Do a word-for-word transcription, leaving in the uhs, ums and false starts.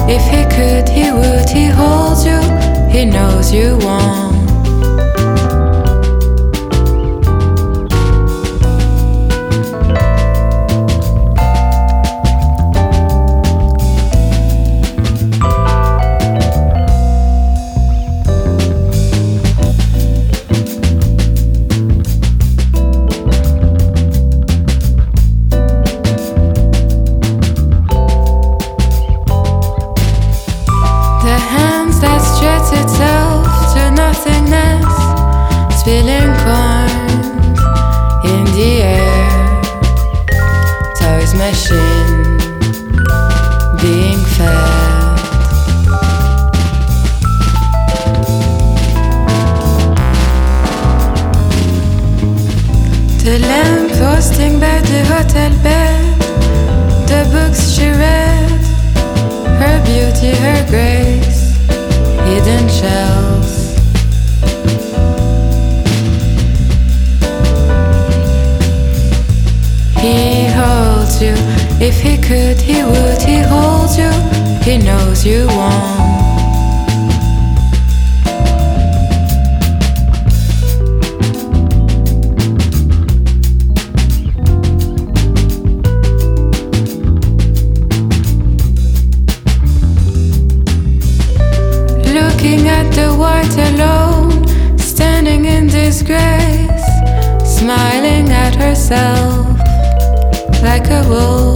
If he could, he would, he holds you, he knows you won't. Itself to nothingness, spilling corn in the air, toys machine being fed. The lamp posting by the hotel bed, the books she read, her beauty, her grace, hidden shells. He holds you, if he could, he would, he holds you, he knows you won't. Looking at the white alone, standing in disgrace, smiling at herself like a wolf.